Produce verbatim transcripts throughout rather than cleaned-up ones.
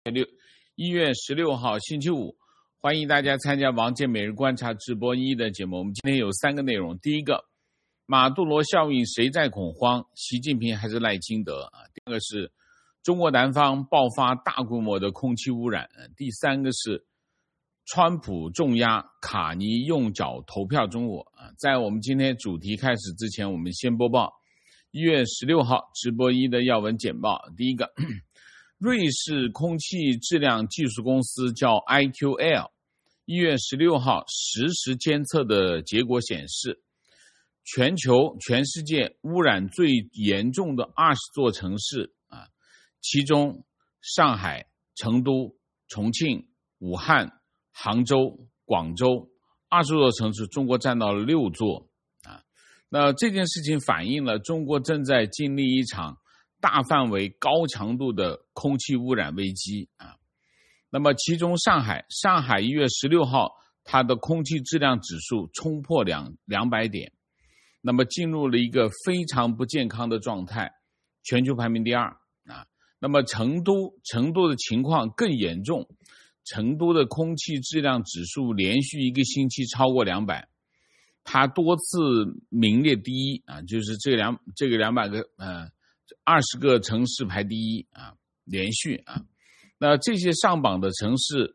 六一月十六号星期五，欢迎大家参加王健每日观察直播一的节目。我们今天有三个内容：第一个，马杜罗效应谁在恐慌？习近平还是赖清德啊？第二个是中国南方爆发大规模的空气污染。第三个是川普重压卡尼用脚投票中国啊。在我们今天主题开始之前，我们先播报一月十六号直播一的要闻简报。第一个，瑞士空气质量技术公司叫 I Q L， 一月十六号实时监测的结果显示，全球全世界污染最严重的二十座城市啊，其中上海、成都、重庆、武汉、杭州、广州二十座城市，中国占到了六座啊。那这件事情反映了中国正在经历一场大范围高强度的空气污染危机啊。那么其中上海上海一月十六号它的空气质量指数冲破两两百点，那么进入了一个非常不健康的状态，全球排名第二啊。那么成都成都的情况更严重，成都的空气质量指数连续一个星期超过两百，它多次名列第一啊，就是这两这个两百个呃二十个城市排第一啊，连续啊。那这些上榜的城市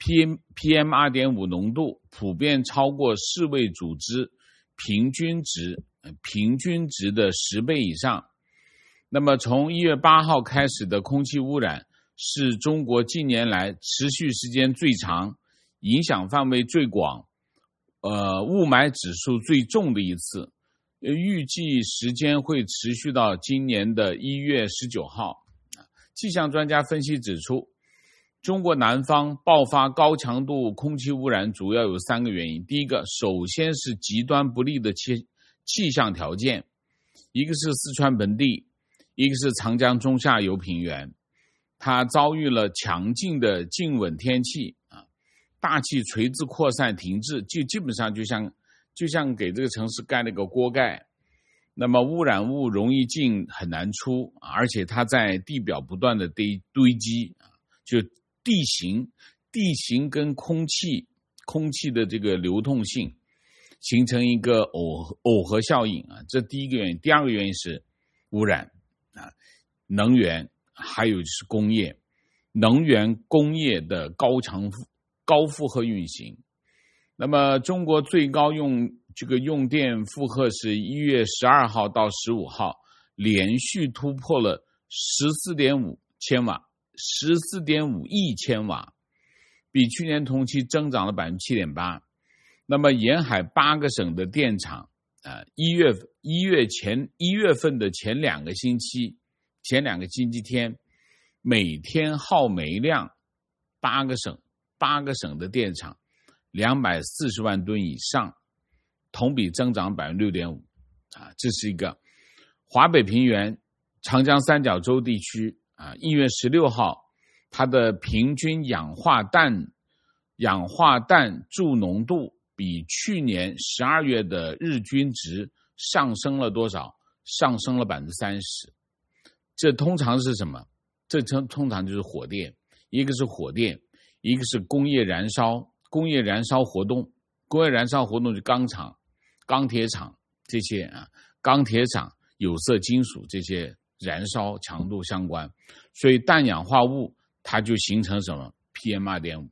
P M 二点五 浓度普遍超过世卫组织平均值平均值的十倍以上。那么从一月八号开始的空气污染是中国近年来持续时间最长、影响范围最广、呃雾霾指数最重的一次。预计时间会持续到今年的一月十九号。气象专家分析指出，中国南方爆发高强度空气污染主要有三个原因。第一个，首先是极端不利的气气象条件，一个是四川盆地，一个是长江中下游平原，它遭遇了强劲的静稳天气啊，大气垂直扩散停滞，就基本上就像就像给这个城市盖了个锅盖，那么污染物容易进很难出，而且它在地表不断的堆堆积，就地形地形跟空气空气的这个流动性形成一个耦耦合效应啊，这第一个原因。第二个原因是污染啊，能源还有就是工业，能源工业的高强高负荷运行。那么中国最高用这个用电负荷是一月十二号到十五号连续突破了 十四点五千瓦 十四点五亿千瓦，比去年同期增长了 百分之七点八。 那么沿海八个省的电厂呃一月一月前一月份的前两个星期前两个星期天每天耗煤量八个省八个省的电厂两百四十万吨以上，同比增长 百分之六点五 啊，这是一个。华北平原长江三角洲地区啊，一月十六号它的平均氧化氮氧化氮柱浓度比去年十二月的日均值上升了多少？上升了 百分之三十。 这通常是什么？这通常就是火电，一个是火电，一个是工业燃烧工业燃烧活动，工业燃烧活动是钢厂、钢铁厂这些啊，钢铁厂、有色金属这些燃烧强度相关，所以氮氧化物它就形成什么 P M 二点五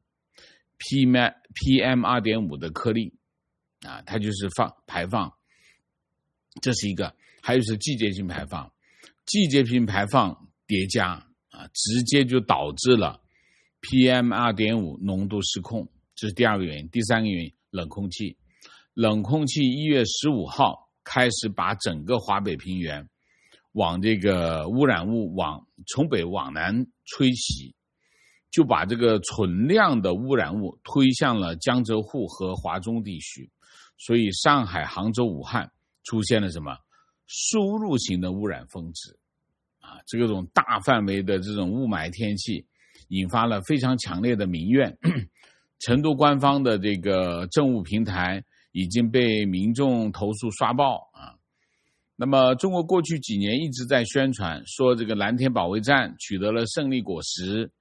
P M 二点五 的颗粒啊，它就是放排放，这是一个。还有是季节性排放，季节性排放叠加啊，直接就导致了 P M 二点五 浓度失控。这是第二个原因。第三个原因，冷空气。冷空气一月十五号开始把整个华北平原往这个污染物往从北往南吹袭，就把这个存量的污染物推向了江浙沪和华中地区。所以上海、杭州、武汉出现了什么输入型的污染峰值啊，这种大范围的这种雾霾天气引发了非常强烈的民怨。成都官方的这个政务平台已经被民众投诉刷爆啊。那么中国过去几年一直在宣传说这个蓝天保卫战取得了胜利果实，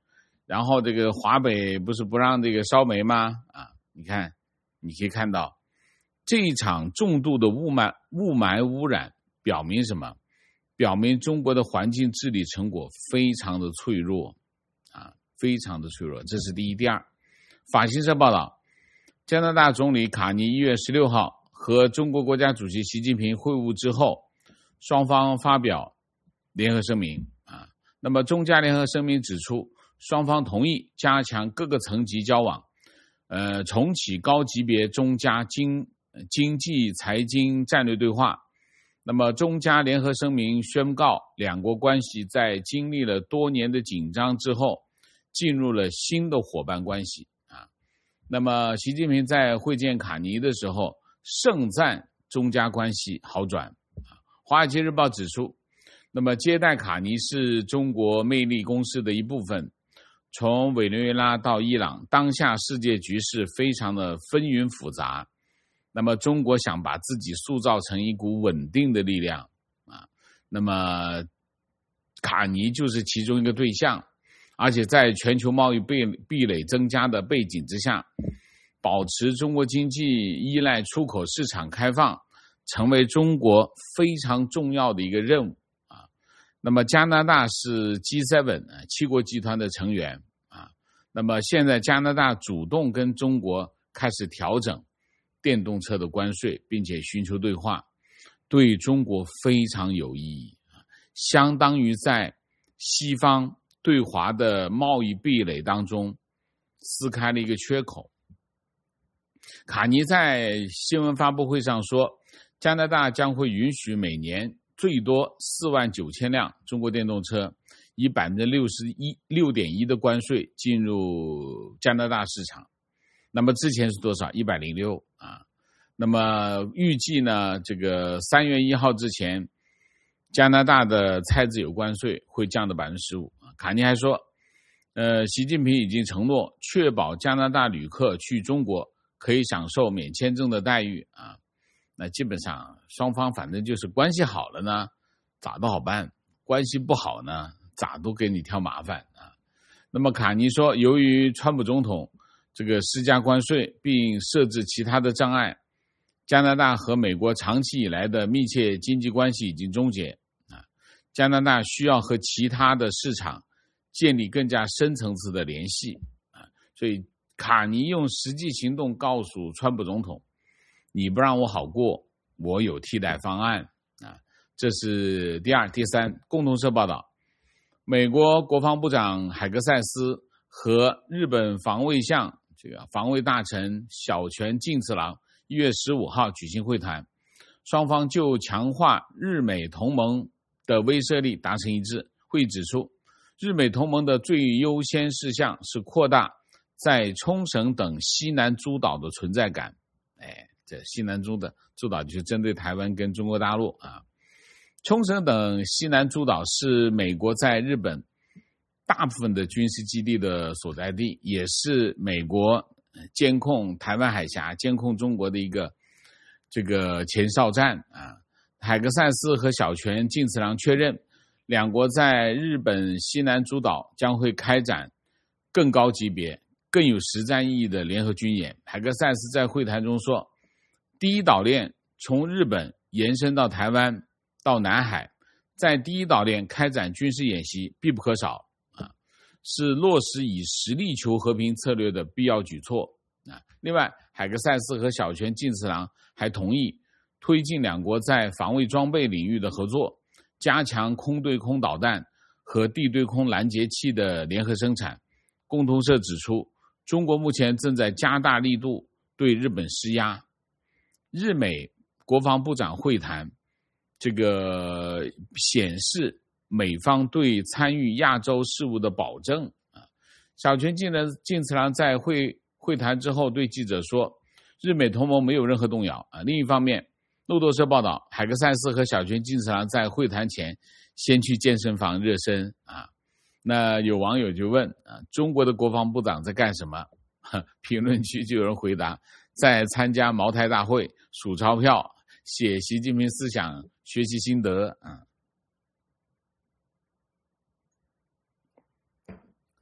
然后这个华北不是不让这个烧煤吗？啊，你看，你可以看到这一场重度的雾霾雾霾污染表明什么？表明中国的环境治理成果非常的脆弱啊，非常的脆弱。这是第一。第二，法新社报道，加拿大总理卡尼一月十六号和中国国家主席习近平会晤之后，双方发表联合声明啊。那么中加联合声明指出，双方同意加强各个层级交往，呃，重启高级别中加经经济财经战略对话。那么中加联合声明宣告，两国关系在经历了多年的紧张之后，进入了新的伙伴关系啊。那么习近平在会见卡尼的时候，盛赞中加关系好转啊。华尔街日报指出，那么接待卡尼是中国魅力攻势的一部分。从委内瑞拉到伊朗，当下世界局势非常的纷纭复杂。那么中国想把自己塑造成一股稳定的力量啊，那么卡尼就是其中一个对象，而且在全球贸易壁壁垒增加的背景之下，保持中国经济依赖出口市场开放，成为中国非常重要的一个任务啊。那么加拿大是 G 七 七国集团的成员啊，那么现在加拿大主动跟中国开始调整电动车的关税，并且寻求对话，对中国非常有意义，相当于在西方对华的贸易壁垒当中撕开了一个缺口。卡尼在新闻发布会上说，加拿大将会允许每年最多四万九千辆中国电动车，以 百分之六十一 六点一 的关税进入加拿大市场。那么之前是多少？一百零六啊。那么预计呢，这个三月一号之前，加拿大的菜籽油关税会降到 百分之十五。卡尼还说，呃，习近平已经承诺确保加拿大旅客去中国可以享受免签证的待遇啊。那基本上双方反正就是关系好了呢，咋都好办；关系不好呢，咋都给你挑麻烦啊。那么卡尼说，由于川普总统这个施加关税并设置其他的障碍，加拿大和美国长期以来的密切经济关系已经终结啊。加拿大需要和其他的市场建立更加深层次的联系啊。所以卡尼用实际行动告诉川普总统，你不让我好过，我有替代方案啊。这是第二。第三，共同社报道，美国国防部长海格塞斯和日本防卫相这个防卫大臣小泉进次郎一月十五号举行会谈，双方就强化日美同盟的威慑力达成一致。会议指出，日美同盟的最优先事项是扩大在冲绳等西南诸岛的存在感。哎，这西南诸的诸岛就是针对台湾跟中国大陆啊。冲绳等西南诸岛是美国在日本大部分的军事基地的所在地，也是美国监控台湾海峡、监控中国的一个这个前哨站啊。海格塞斯和小泉进次郎确认，两国在日本西南诸岛将会开展更高级别、更有实战意义的联合军演。海格塞斯在会谈中说，第一岛链从日本延伸到台湾到南海，在第一岛链开展军事演习必不可少啊，是落实以实力求和平策略的必要举措啊。另外，海格塞斯和小泉进次郎还同意推进两国在防卫装备领域的合作，加强空对空导弹和地对空拦截器的联合生产。共同社指出，中国目前正在加大力度对日本施压。日美国防部长会谈，这个显示美方对参与亚洲事务的保证啊。小泉进次郎在会会谈之后对记者说，日美同盟没有任何动摇啊。另一方面，路透社报道，海格塞斯和小泉进次郎在会谈前先去健身房热身啊。那有网友就问啊，中国的国防部长在干什么？评论区就有人回答，在参加茅台大会、数钞票、写习近平思想、学习心得啊。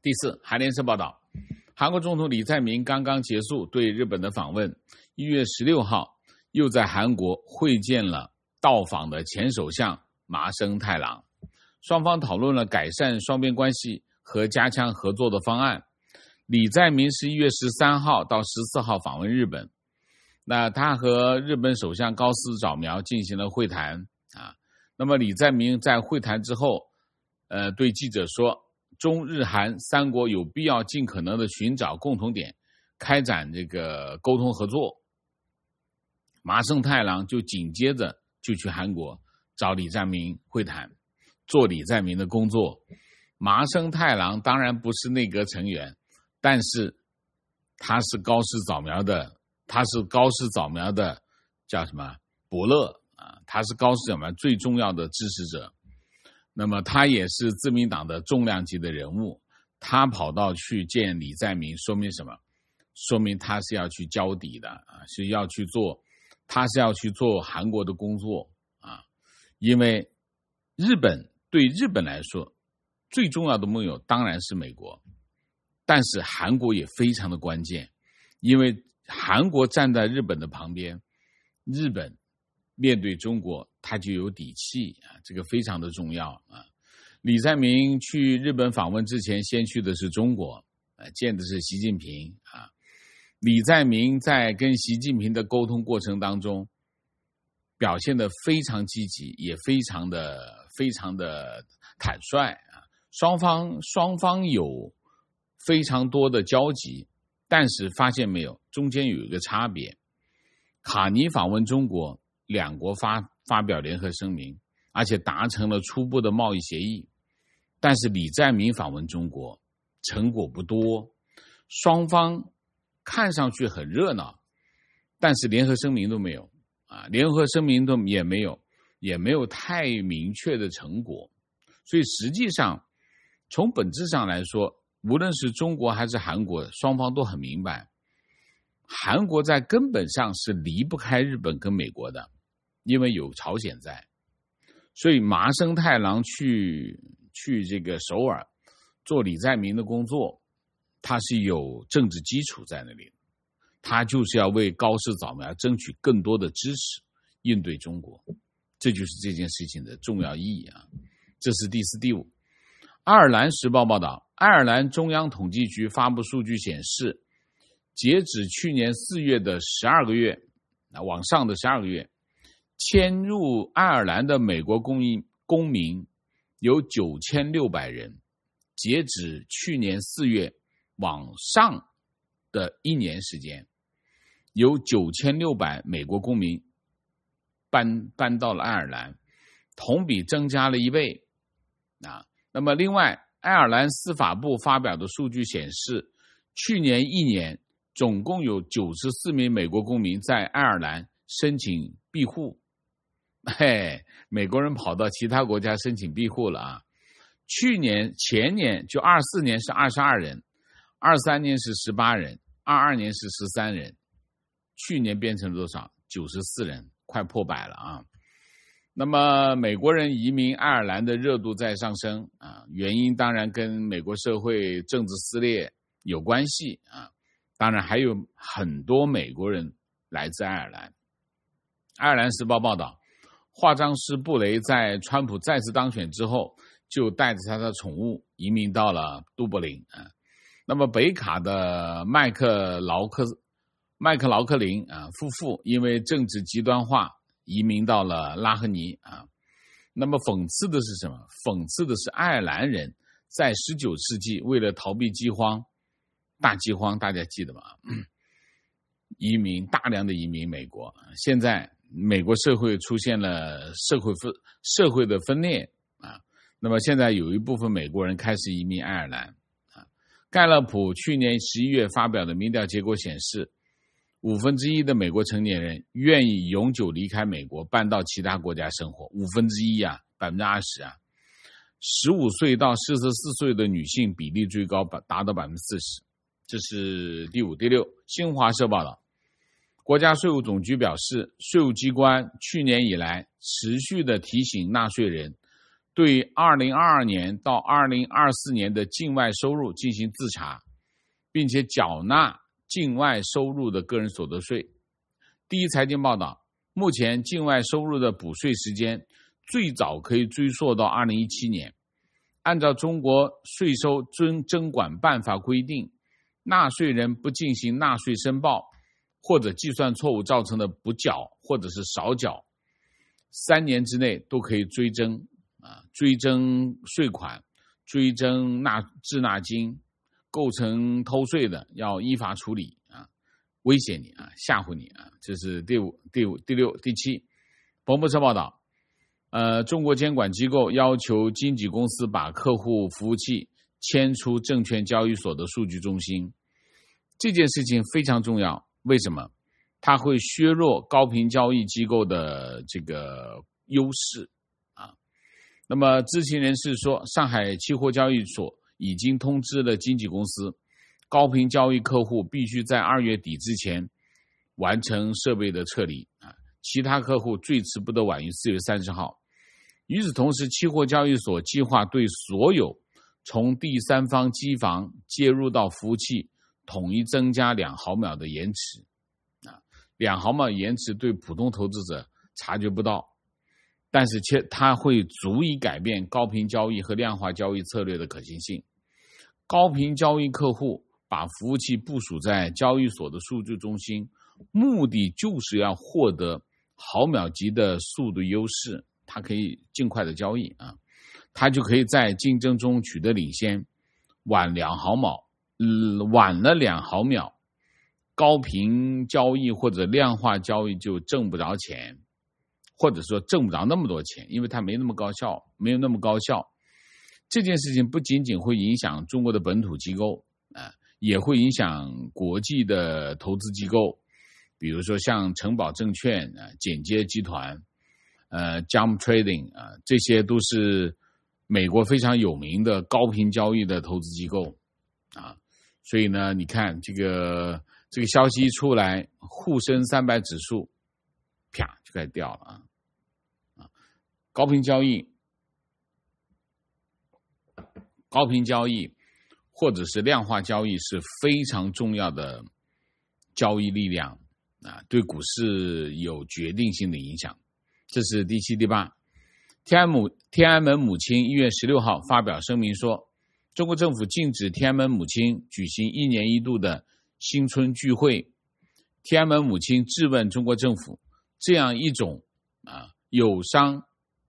第四，韩联社报道，韩国总统李在明刚刚结束对日本的访问，一月十六号又在韩国会见了到访的前首相麻生太郎，双方讨论了改善双边关系和加强合作的方案。李在明是一月十三号到十四号访问日本，那他和日本首相高市早苗进行了会谈啊。那么李在明在会谈之后，呃，对记者说，中日韩三国有必要尽可能的寻找共同点，开展这个沟通合作。麻生太郎就紧接着就去韩国找李在明会谈，做李在明的工作。麻生太郎当然不是内阁成员，但是他是高市早苗的，他是高市早苗的叫什么伯乐啊？他是高市早苗最重要的支持者。那么他也是自民党的重量级的人物，他跑到去见李在明，说明什么？说明他是要去交底的啊，是要去做，他是要去做韩国的工作啊。因为日本对日本来说，最重要的盟友当然是美国，但是韩国也非常的关键，因为韩国站在日本的旁边，日本面对中国他就有底气啊，这个非常的重要啊。李在明去日本访问之前，先去的是中国，啊，见的是习近平啊。李在明在跟习近平的沟通过程当中，表现得非常积极，也非常的非常的坦率啊。双方双方有非常多的交集，但是发现没有，中间有一个差别。卡尼访问中国，两国发发表联合声明，而且达成了初步的贸易协议。但是李在明访问中国，成果不多，双方看上去很热闹，但是联合声明都没有啊，联合声明都也没有，也没有太明确的成果。所以实际上，从本质上来说，无论是中国还是韩国，双方都很明白，韩国在根本上是离不开日本跟美国的，因为有朝鲜在。所以麻生太郎去去这个首尔做李在明的工作，他是有政治基础在那里，他就是要为高市早苗争取更多的支持，应对中国，这就是这件事情的重要意义啊。这是第四、第五。爱尔兰时报报道，爱尔兰中央统计局发布数据显示，截止去年四月的十二个月，往上的十二个月，迁入爱尔兰的美国公民公民有九千六百人，截止去年四月往上的一年时间，有九千六百美国公民搬搬到了爱尔兰，同比增加了一倍啊。那么另外，爱尔兰司法部发表的数据显示，去年一年总共有九十四名美国公民在爱尔兰申请庇护。嘿，美国人跑到其他国家申请庇护了啊！去年前年就二四年是二十二人，二三年是十八人，二二年是十三人，去年变成了多少？九十四人，快破百了啊！那么美国人移民爱尔兰的热度在上升啊，原因当然跟美国社会政治撕裂有关系啊，当然还有很多美国人来自爱尔兰。爱尔兰时报报道，化妆师布雷在川普再次当选之后，就带着他的宠物移民到了都柏林啊。那么北卡的麦克劳克麦克劳克林啊夫妇因为政治极端化移民到了拉赫尼啊。那么讽刺的是什么？讽刺的是爱尔兰人在十九世纪为了逃避饥荒，大饥荒大家记得吗？移民大量的移民美国，现在美国社会出现了社会分社会的分裂啊。那么现在有一部分美国人开始移民爱尔兰啊。盖勒普去年十一月发表的民调结果显示，五分之一的美国成年人愿意永久离开美国，搬到其他国家生活。五分之一啊，百分之二十啊。十五岁到四十四岁的女性比例最高，达到百分之四十。这是第五、第六。新华社报道，国家税务总局表示，税务机关去年以来持续的提醒纳税人对二零二二年到二零二四年的境外收入进行自查，并且缴纳境外收入的个人所得税。第一财经报道，目前境外收入的补税时间最早可以追溯到二零一七年。按照中国税收征管办法规定，纳税人不进行纳税申报或者计算错误造成的不缴或者是少缴，三年之内都可以追征啊，追征税款，追征纳滞纳金，构成偷税的要依法处理啊，威胁你啊，吓唬你啊，这是第五、第五、第六、第七。彭博社报道，呃，中国监管机构要求经纪公司把客户服务器迁出证券交易所的数据中心，这件事情非常重要。为什么？它会削弱高频交易机构的这个优势啊。那么知情人士说，上海期货交易所已经通知了经纪公司，高频交易客户必须在二月底之前完成设备的撤离啊，其他客户最迟不得晚于四月三十号。与此同时，期货交易所计划对所有从第三方机房接入到服务器统一增加两毫秒的延迟啊，两毫秒延迟对普通投资者察觉不到，但是且它会足以改变高频交易和量化交易策略的可行性。高频交易客户把服务器部署在交易所的数据中心，目的就是要获得毫秒级的速度优势，它可以尽快的交易啊，它就可以在竞争中取得领先，晚两毫秒，嗯，晚了两毫秒，高频交易或者量化交易就挣不着钱，或者说挣不着那么多钱，因为它没那么高效，没有那么高效。这件事情不仅仅会影响中国的本土机构啊，也会影响国际的投资机构，比如说像城堡证券啊、简接集团、呃 Jump Trading 啊，这些都是美国非常有名的高频交易的投资机构啊。所以呢，你看这个这个消息一出来，沪深三百指数啪就开始掉了啊啊！高频交易。高频交易或者是量化交易是非常重要的交易力量啊，对股市有决定性的影响。这是第七、第八。天安母天安门母亲一月十六号发表声明说，中国政府禁止天安门母亲举行一年一度的新春聚会。天安门母亲质问中国政府，这样一种啊有伤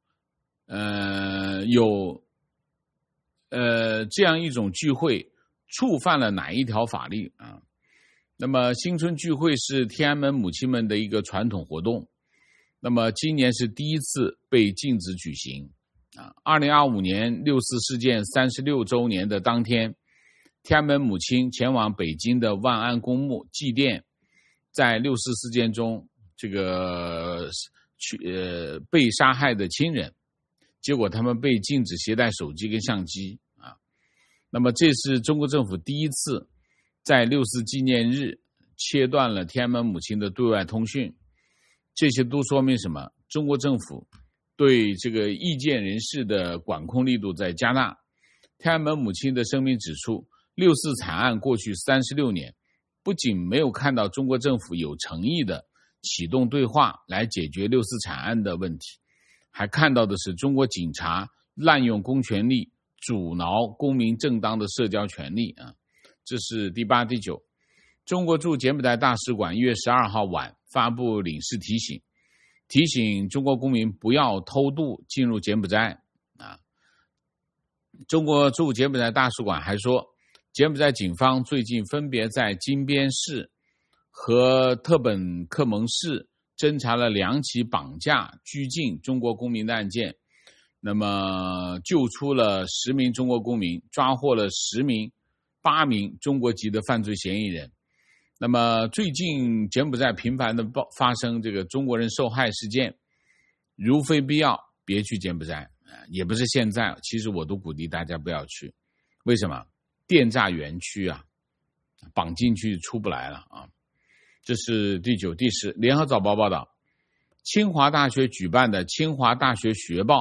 呃有呃，这样一种聚会触犯了哪一条法律啊？那么新春聚会是天安门母亲们的一个传统活动，那么今年是第一次被禁止举行啊。二零二五年六四事件三十六周年的当天，天安门母亲前往北京的万安公墓祭奠在六四事件中这个去呃被杀害的亲人。结果他们被禁止携带手机跟相机啊，那么这是中国政府第一次在六四纪念日切断了天安门母亲的对外通讯。这些都说明什么？中国政府对这个意见人士的管控力度在加大。天安门母亲的声明指出，六四惨案过去三十六年，不仅没有看到中国政府有诚意的启动对话来解决六四惨案的问题，还看到的是中国警察滥用公权力，阻挠公民正当的社交权利啊。这是第八、第九。中国驻柬埔寨大使馆一月十二号晚发布领事提醒，提醒中国公民不要偷渡进入柬埔寨啊。中国驻柬埔寨大使馆还说，柬埔寨警方最近分别在金边市和特本克蒙市侦查了两起绑架、拘禁中国公民的案件，那么救出了十名中国公民，抓获了十名、八名中国籍的犯罪嫌疑人。那么最近柬埔寨频繁的发生这个中国人受害事件，如非必要，别去柬埔寨，也不是现在，其实我都鼓励大家不要去。为什么？电诈园区啊，绑进去出不来了啊。这是第九、第十。联合早报报道，清华大学举办的清华大学学报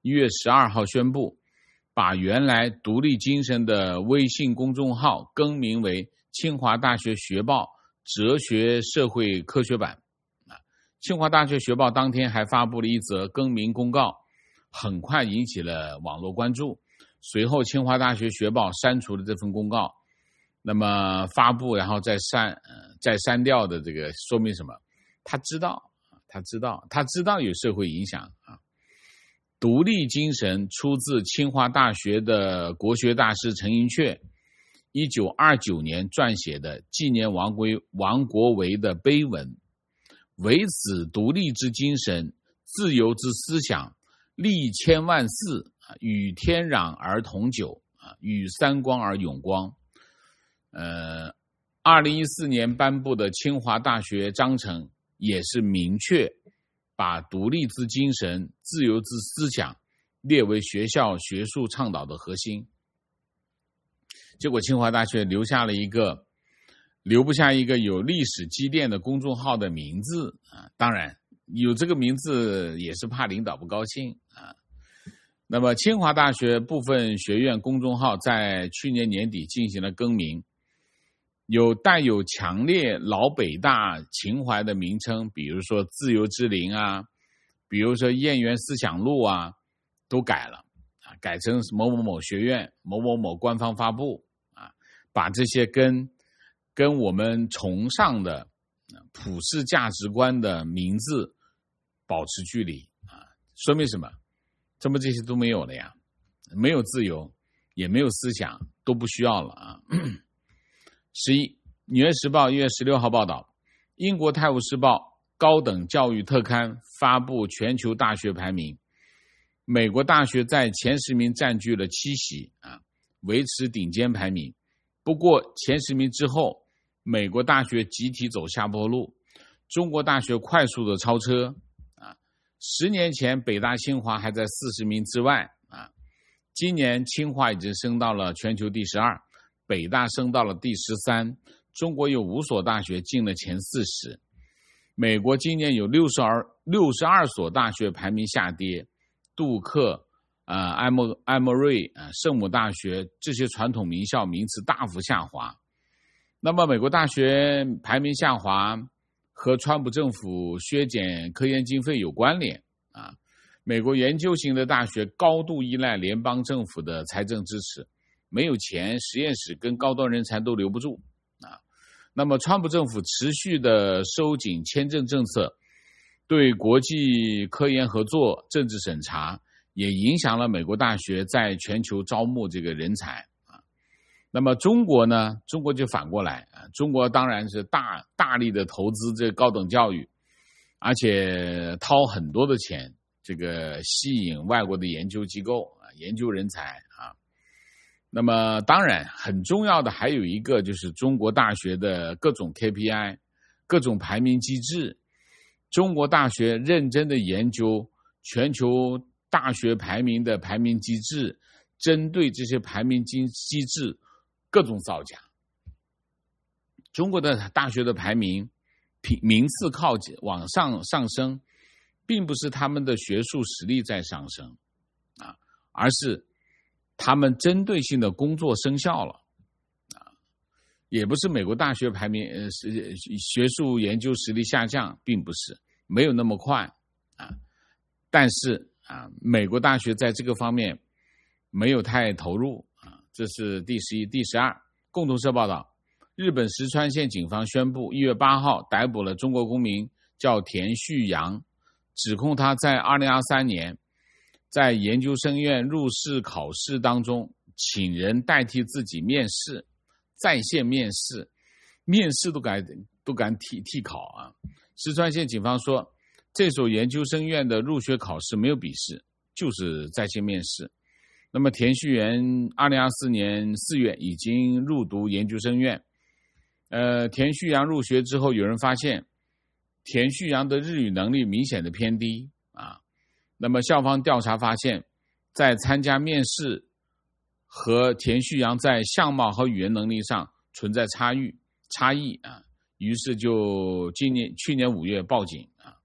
一月十二号宣布，把原来独立精神的微信公众号更名为清华大学学报哲学社会科学版。清华大学学报当天还发布了一则更名公告，很快引起了网络关注。随后清华大学学报删除了这份公告，那么发布然后再删、呃、再删掉的这个说明什么？他知道他知道他知道有社会影响啊。独立精神出自清华大学的国学大师陈寅恪一九二九年撰写的纪念王国王国维的碑文，唯此独立之精神，自由之思想，历千万世，与天壤而同久，与三光而永光。呃，二零一四年颁布的清华大学章程也是明确把独立之精神、自由之思想列为学校学术倡导的核心。结果清华大学留下了一个留不下一个有历史积淀的公众号的名字啊，当然有这个名字也是怕领导不高兴啊。那么清华大学部分学院公众号在去年年底进行了更名，有带有强烈老北大情怀的名称，比如说自由之林啊，比如说燕园思想路啊，都改了啊，改成某某某学院、某某某官方发布啊，把这些跟跟我们崇尚的普世价值观的名字保持距离啊，说明什么？这么这些都没有了呀，没有自由，也没有思想，都不需要了啊。十一，《纽约时报》一月十六号报道，英国《泰晤士报》高等教育特刊发布全球大学排名，美国大学在前十名占据了七席啊，维持顶尖排名。不过前十名之后，美国大学集体走下坡路，中国大学快速的超车啊。十年前北大清华还在四十名之外啊，今年清华已经升到了全球第十二，北大升到了第十三，中国有五所大学进了前四十。美国今年有六十二所大学排名下跌，杜克、呃、埃默埃默瑞、呃、圣母大学这些传统名校名次大幅下滑。那么美国大学排名下滑和川普政府削减科研经费有关联啊。美国研究型的大学高度依赖联邦政府的财政支持，没有钱，实验室跟高端人才都留不住啊。那么川普政府持续的收紧签证政策，对国际科研合作政治审查，也影响了美国大学在全球招募这个人才啊。那么中国呢？中国就反过来啊，中国当然是大大力的投资这高等教育，而且掏很多的钱，这个吸引外国的研究机构啊，研究人才啊。那么当然很重要的还有一个就是中国大学的各种 K P I， 各种排名机制。中国大学认真的研究全球大学排名的排名机制，针对这些排名机制各种造假。中国的大学的排名名次靠往上上升，并不是他们的学术实力在上升啊，而是他们针对性的工作生效了啊，也不是美国大学排名呃学术研究实力下降，并不是没有那么快啊，但是啊，美国大学在这个方面没有太投入啊，这是第十一、第十二。共同社报道，日本石川县警方宣布，一月八号逮捕了中国公民叫田旭阳，指控他在二零二三年在研究生院入试考试当中，请人代替自己面试，在线面试，面试都敢都敢替替考啊！石川县警方说，这所研究生院的入学考试没有笔试，就是在线面试。那么田旭元二零二四年四月已经入读研究生院，呃，田旭阳入学之后，有人发现田旭阳的日语能力明显的偏低啊。那么校方调查发现，在参加面试和田旭阳在相貌和语言能力上存在差异差异啊，于是就今年去年五月报警啊。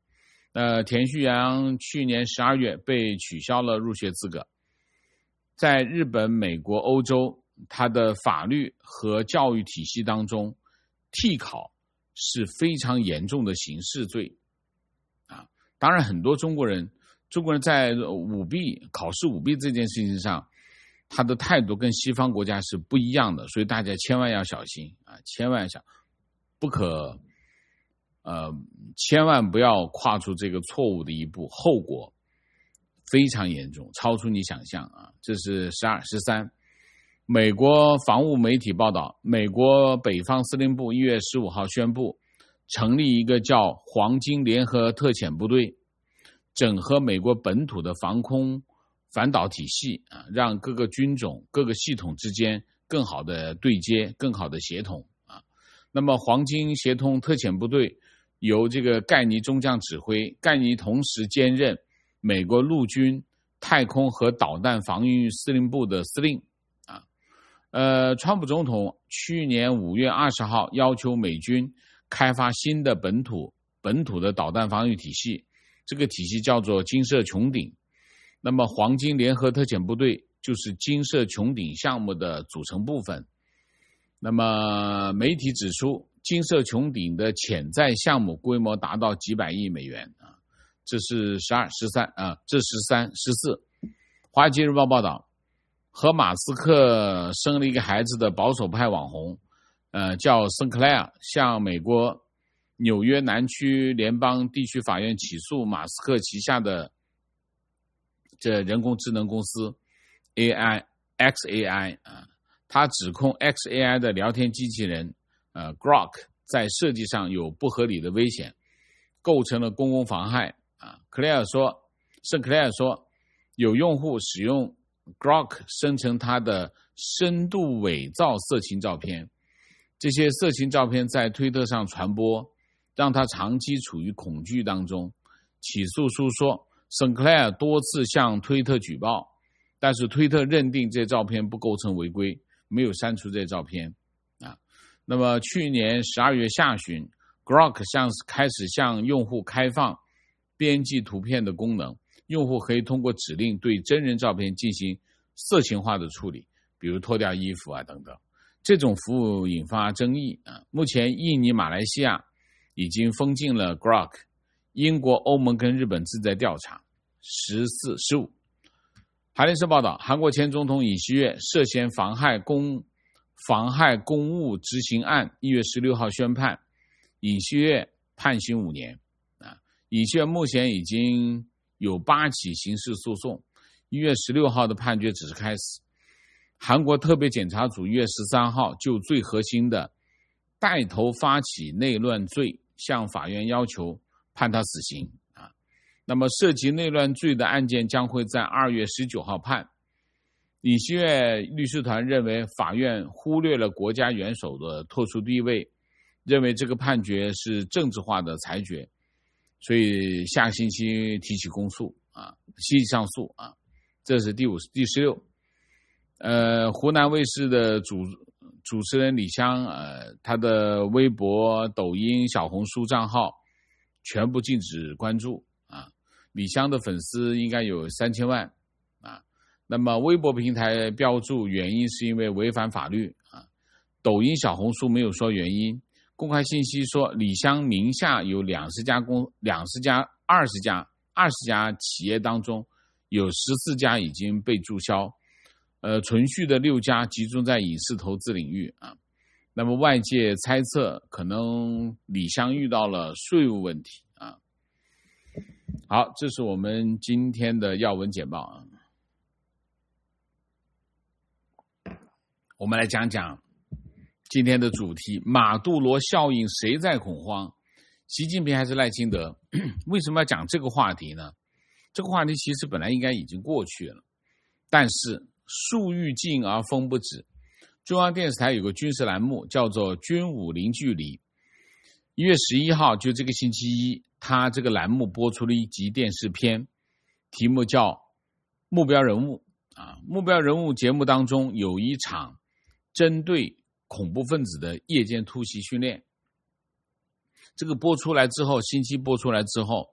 呃，田旭阳去年十二月被取消了入学资格。在日本、美国、欧洲，他的法律和教育体系当中，替考是非常严重的刑事罪啊。当然，很多中国人，中国人在舞弊、考试舞弊这件事情上，他的态度跟西方国家是不一样的，所以大家千万要小心啊，千万要小，不可。呃，千万不要跨出这个错误的一步，后果非常严重，超出你想象啊！这是十二、十三。美国防务媒体报道，美国北方司令部一月十五号宣布成立一个叫“黄金联合特遣部队”，整合美国本土的防空反导体系啊，让各个军种、各个系统之间更好的对接，更好的协同啊。那么，黄金协同特遣部队由这个盖尼中将指挥，盖尼同时兼任美国陆军太空和导弹防御司令部的司令啊。呃，川普总统去年五月二十号要求美军开发新的本土本土的导弹防御体系，这个体系叫做金色穹顶。那么黄金联合特遣部队就是金色穹顶项目的组成部分。那么媒体指出，金色穹顶的潜在项目规模达到几百亿美元啊，这是十二、十三啊，这十三、十四。华尔街日报报道，和马斯克生了一个孩子的保守派网红，呃，叫圣克莱尔，向美国纽约南区联邦地区法院起诉马斯克旗下的这人工智能公司 A I X A I 啊，他指控 X A I 的聊天机器人呃 Grok 在设计上有不合理的危险，构成了公共妨害啊。克莱尔说，圣克莱尔说，有用户使用 Grok 生成他的深度伪造色情照片，这些色情照片在推特上传播，让他长期处于恐惧当中。起诉书说，圣克莱尔多次向推特举报，但是推特认定这照片不构成违规，没有删除这照片啊。那么去年十二月下旬 Grok 向开始向用户开放编辑图片的功能，用户可以通过指令对真人照片进行色情化的处理，比如脱掉衣服啊等等。这种服务引发争议啊。目前印尼、马来西亚已经封禁了 Grok， 英国、欧盟跟日本正在调查。十四、十五。韩联社报道，韩国前总统尹锡悦涉嫌妨害公妨害公务执行案一月十六号宣判，尹锡悦判刑五年啊。尹锡悦目前已经有八起刑事诉讼，一月十六号的判决只是开始。韩国特别检察组一月十三号就最核心的带头发起内乱罪向法院要求判他死刑啊。那么涉及内乱罪的案件将会在二月十九号判。尹锡悦律师团认为法院忽略了国家元首的特殊地位，认为这个判决是政治化的裁决，所以下星期提起公诉啊，提起上诉啊。这是第五、第十六。呃，湖南卫视的主主持人李湘，呃，他的微博、抖音、小红书账号全部禁止关注啊。李湘的粉丝应该有三千万啊。那么微博平台标注原因是因为违反法律啊。抖音、小红书没有说原因。公开信息说，李湘名下有两十家公、两十家、二十家、二十家企业当中，有十四家已经被注销。呃，存续的六家集中在影视投资领域啊。那么外界猜测，可能李湘遇到了税务问题啊。好，这是我们今天的要闻简报啊。我们来讲讲今天的主题：马杜罗效应，谁在恐慌？习近平还是赖清德？为什么要讲这个话题呢？这个话题其实本来应该已经过去了，但是树欲静而风不止。中央电视台有个军事栏目叫做军武零距离，一月十一号就这个星期一，他这个栏目播出了一集电视片，题目叫目标人物啊。目标人物节目当中有一场针对恐怖分子的夜间突袭训练，这个播出来之后，星期播出来之后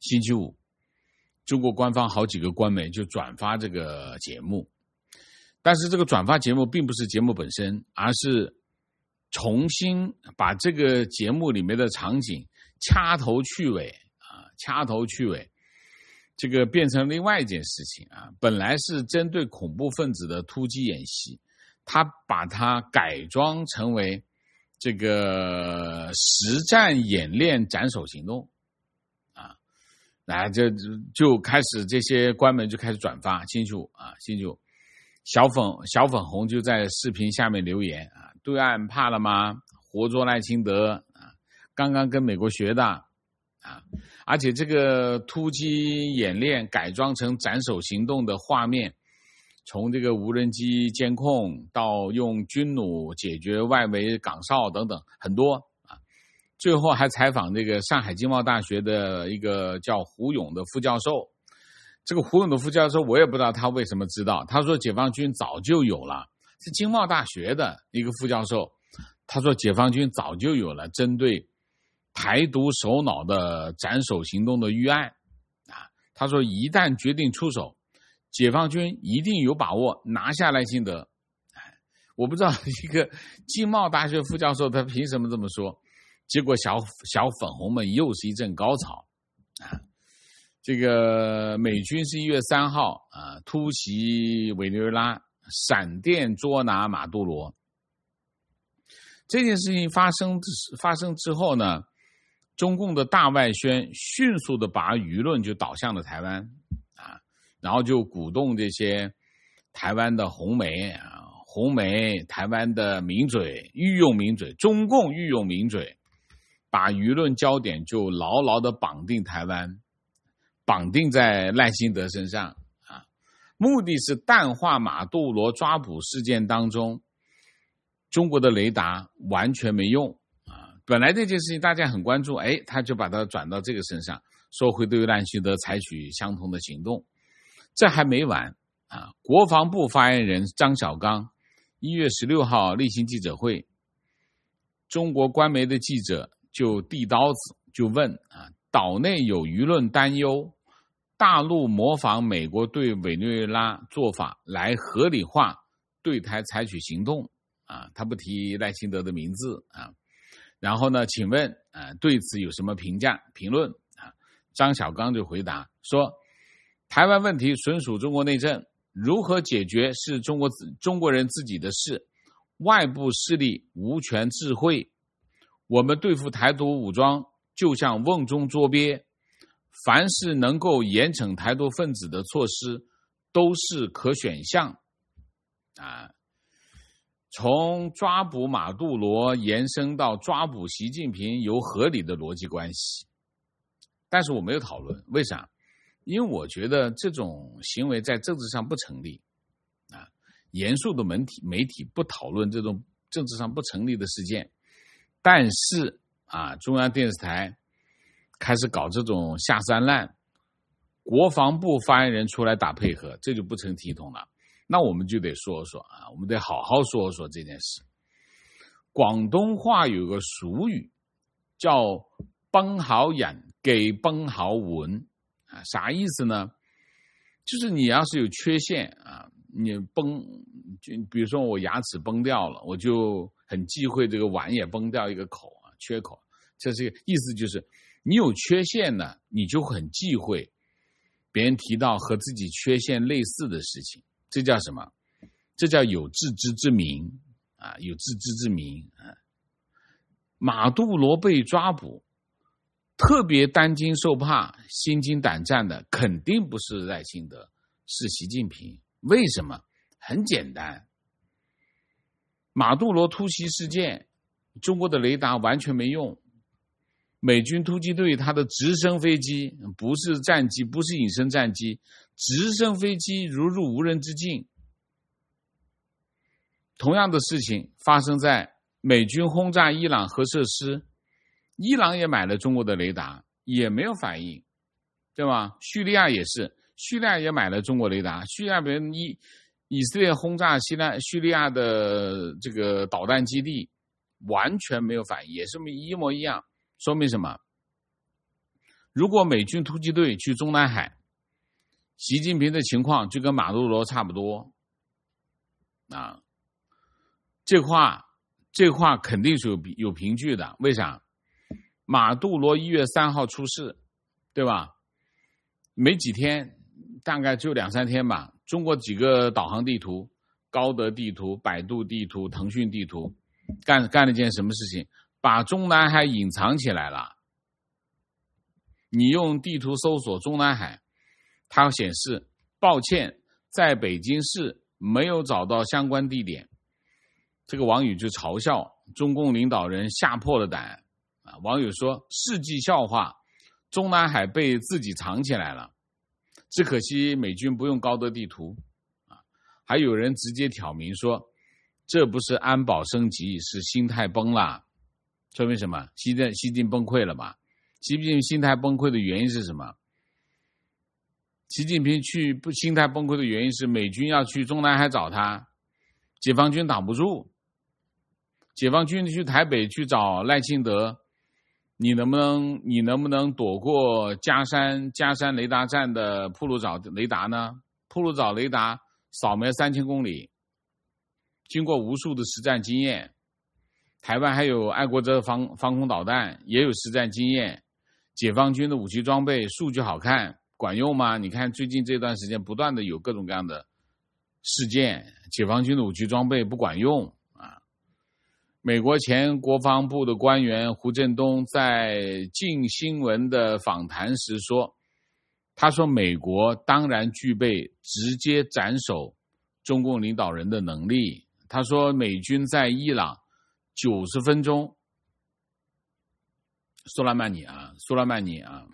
星期五，中国官方好几个官媒就转发这个节目，但是这个转发节目并不是节目本身，而是重新把这个节目里面的场景掐头去尾啊，掐头去尾，这个变成另外一件事情啊。本来是针对恐怖分子的突击演习，他把它改装成为这个实战演练斩首行动啊，那就就开始这些官媒就开始转发，星期五啊，星期五，小粉小粉红就在视频下面留言啊，对岸怕了吗？活捉赖清德啊，刚刚跟美国学的啊，而且这个突击演练改装成斩首行动的画面，从这个无人机监控到用军弩解决外围岗哨等等很多啊。最后还采访这个上海经贸大学的一个叫胡勇的副教授，这个胡勇的副教授我也不知道他为什么知道，他说解放军早就有了，是经贸大学的一个副教授，他说解放军早就有了针对台独首脑的斩首行动的预案啊。他说一旦决定出手，解放军一定有把握拿下赖清德。我不知道一个经贸大学副教授他凭什么这么说，结果小小粉红们又是一阵高潮啊。这个美军是一月三号啊突袭委内瑞拉，闪电捉拿马杜罗。这件事情发生发生之后呢，中共的大外宣迅速的把舆论就导向了台湾啊，然后就鼓动这些台湾的红媒啊，红媒台湾的名嘴御用名嘴，中共御用名嘴，把舆论焦点就牢牢的绑定台湾，绑定在赖清德身上啊，目的是淡化马杜罗抓捕事件当中中国的雷达完全没用啊！本来这件事情大家很关注，哎，他就把它转到这个身上，说会对赖清德采取相同的行动。这还没完啊！国防部发言人张小刚一月十六号例行记者会，中国官媒的记者就递刀子，就问啊，岛内有舆论担忧，大陆模仿美国对委内瑞拉做法来合理化对台采取行动。啊，他不提赖清德的名字啊，然后呢，请问啊，对此有什么评价评论啊？张小刚就回答说，台湾问题纯属中国内政，如何解决是中国中国人自己的事，外部势力无权智慧。我们对付台独武装就像瓮中捉鳖，凡是能够严惩台独分子的措施都是可选项啊。从抓捕马杜罗延伸到抓捕习近平有合理的逻辑关系，但是我没有讨论，为啥？因为我觉得这种行为在政治上不成立啊，严肃的媒体媒体不讨论这种政治上不成立的事件，但是啊，中央电视台开始搞这种下三滥，国防部发言人出来打配合，这就不成体统了。那我们就得说说啊，我们得好好说说这件事。广东话有个俗语叫崩好人给崩好文啊，啥意思呢？就是你要是有缺陷啊，你崩，就比如说我牙齿崩掉了，我就很忌讳这个碗也崩掉一个口啊，缺口。这是意思就是你有缺陷呢，你就很忌讳别人提到和自己缺陷类似的事情。这叫什么？这叫有自知之明啊，有自知之明啊。马杜罗被抓捕，特别担惊受怕、心惊胆战的，肯定不是赖清德，是习近平。为什么？很简单，马杜罗突袭事件，中国的雷达完全没用。美军突击队他的直升飞机，不是战机，不是隐身战机，直升飞机如入无人之境。同样的事情发生在美军轰炸伊朗核设施，伊朗也买了中国的雷达，也没有反应，对吧？叙利亚也是，叙利亚也买了中国雷达，叙利亚别人以以色列轰炸叙利亚叙利亚的这个导弹基地，完全没有反应，也是一模一样。说明什么？ 如果美军突击队去中南海，习近平的情况就跟马杜罗差不多啊。这话这话肯定是有有凭据的，为啥？马杜罗一月三号出事，对吧？没几天，大概就两三天吧。中国几个导航地图，高德地图、百度地图、腾讯地图，干干了件什么事情？把中南海隐藏起来了。你用地图搜索中南海，它显示抱歉，在北京市没有找到相关地点。这个网友就嘲笑中共领导人吓破了胆啊！网友说世纪笑话，中南海被自己藏起来了，只可惜美军不用高德地图啊！还有人直接挑明说，这不是安保升级，是心态崩了。说明什么？习近习近崩溃了吧？习近平心态崩溃的原因是什么？习近平去不心态崩溃的原因是美军要去中南海找他，解放军挡不住。解放军去台北去找赖清德，你能不能你能不能躲过嘉山嘉山雷达站的铺路爪雷达呢？铺路爪雷达扫描三千公里，经过无数的实战经验，台湾还有爱国者防防空导弹也有实战经验，解放军的武器装备数据好看，管用吗？你看最近这段时间不断的有各种各样的事件，解放军的武器装备不管用。美国前国防部的官员胡振东在镜新闻的访谈时说，他说美国当然具备直接斩首中共领导人的能力。他说美军在伊朗九十分钟，苏莱曼尼啊，苏莱曼尼啊，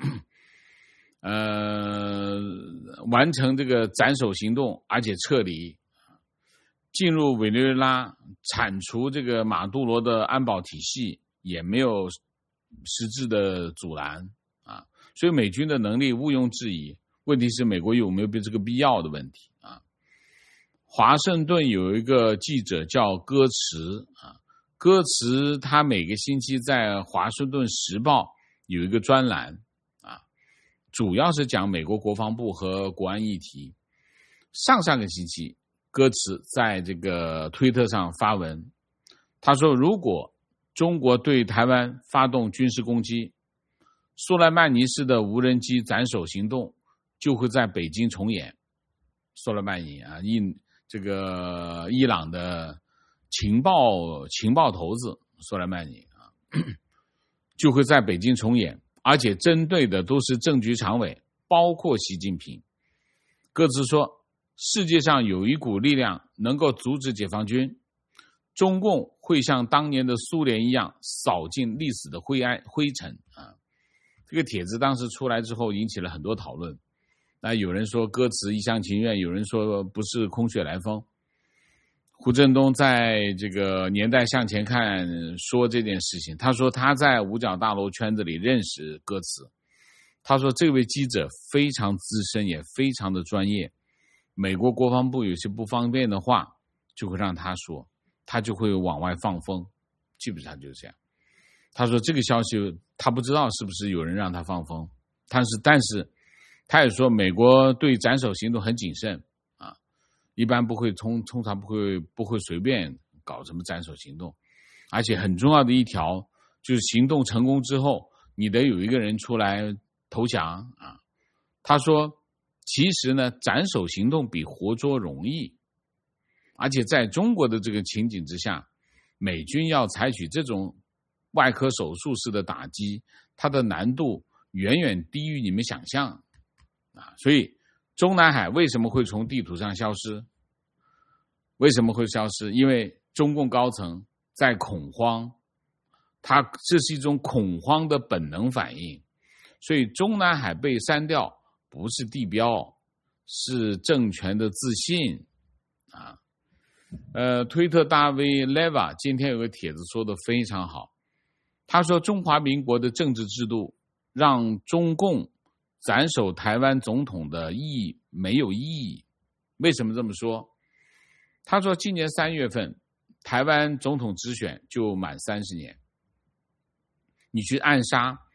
呃，完成这个斩首行动，而且撤离。进入委内瑞拉铲除这个马杜罗的安保体系也没有实质的阻拦啊，所以美军的能力毋庸置疑。问题是美国有没有这个必要的问题啊？华盛顿有一个记者叫戈茨啊，戈茨他每个星期在华盛顿时报有一个专栏啊，主要是讲美国国防部和国安议题。上上个星期戈茨在这个推特上发文，他说如果中国对台湾发动军事攻击，苏莱曼尼式的无人机斩首行动就会在北京重演。苏莱曼尼啊，伊这个伊朗的情报情报头子苏莱曼尼啊，就会在北京重演，而且针对的都是政局常委，包括习近平。戈茨说，世界上有一股力量能够阻止解放军，中共会像当年的苏联一样扫尽历史的灰暗灰尘啊！这个帖子当时出来之后引起了很多讨论，那有人说歌词一厢情愿，有人说不是空穴来风。胡振东在这个年代向前看说这件事情，他说他在五角大楼圈子里认识歌词，他说这位记者非常资深也非常的专业，美国国防部有些不方便的话就会让他说，他就会往外放风，基本上就是这样。他说这个消息他不知道是不是有人让他放风，但是但是他也说美国对斩首行动很谨慎啊，一般不会通通常不会不会随便搞什么斩首行动，而且很重要的一条就是行动成功之后你得有一个人出来投降啊。他说其实呢，斩首行动比活捉容易，而且在中国的这个情景之下，美军要采取这种外科手术式的打击，它的难度远远低于你们想象啊！所以中南海为什么会从地图上消失？为什么会消失？因为中共高层在恐慌，它这是一种恐慌的本能反应，所以中南海被删掉不是地标，是政权的自信啊。呃，推特大 V Leva 今天有个帖子说的非常好，他说中华民国的政治制度让中共斩首台湾总统的意义没有意义。为什么这么说？他说今年三月份台湾总统直选就满三十年，你去暗杀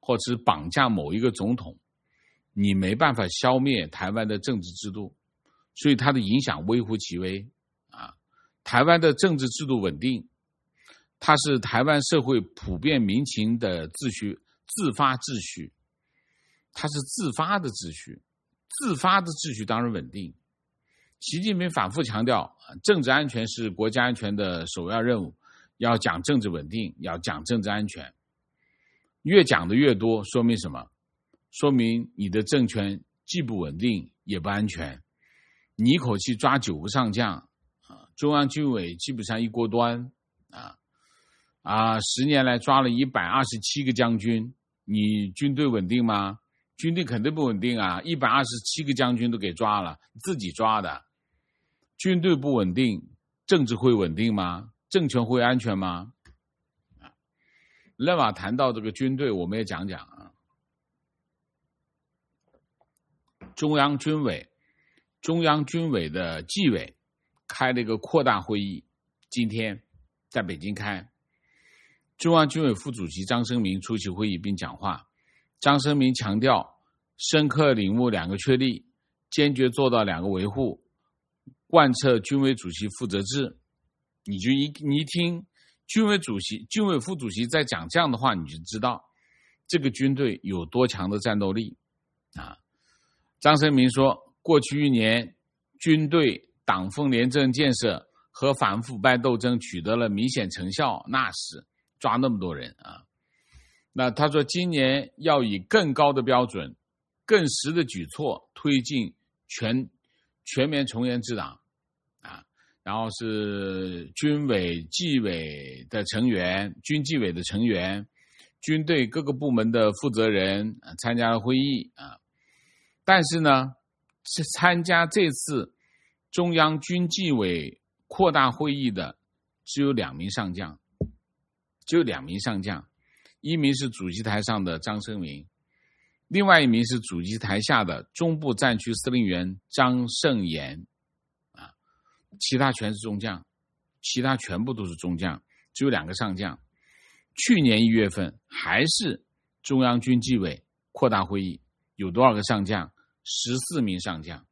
或者是绑架某一个总统，你没办法消灭台湾的政治制度，所以它的影响微乎其微啊。台湾的政治制度稳定，它是台湾社会普遍民情的秩序，自发秩序，它是自发的秩序，自发的秩序当然稳定。习近平反复强调，政治安全是国家安全的首要任务，要讲政治稳定，要讲政治安全。越讲的越多，说明什么？说明你的政权既不稳定也不安全。你一口气抓九个上将，中央军委基本上一锅端啊啊！十年来抓了一百二十七个将军，你军队稳定吗？军队肯定不稳定啊！一百二十七个将军都给抓了，自己抓的。军队不稳定，政治会稳定吗？政权会安全吗？勒瓦谈到这个军队，我们也讲讲啊。中央军委，中央军委的纪委开了一个扩大会议，今天在北京开。中央军委副主席张生明出席会议并讲话。张生明强调，深刻领悟两个确立，坚决做到两个维护，贯彻军委主席负责制。你就一你一听军委主席、军委副主席在讲这样的话，你就知道这个军队有多强的战斗力啊！张生明说，过去一年，军队党风廉政建设和反腐败斗争取得了明显成效，那是抓那么多人啊！那他说，今年要以更高的标准、更实的举措推进全全面从严治党啊。然后是军委、纪委的成员、军纪委的成员、军队各个部门的负责人参加了会议啊。但是呢，是参加这次中央军纪委扩大会议的只有两名上将，只有两名上将，一名是主席台上的张生明，另外一名是主席台下的中部战区司令员张胜炎，啊，其他全是中将，其他全部都是中将，只有两个上将。去年一月份还是中央军纪委扩大会议，有多少个上将？十四名上将。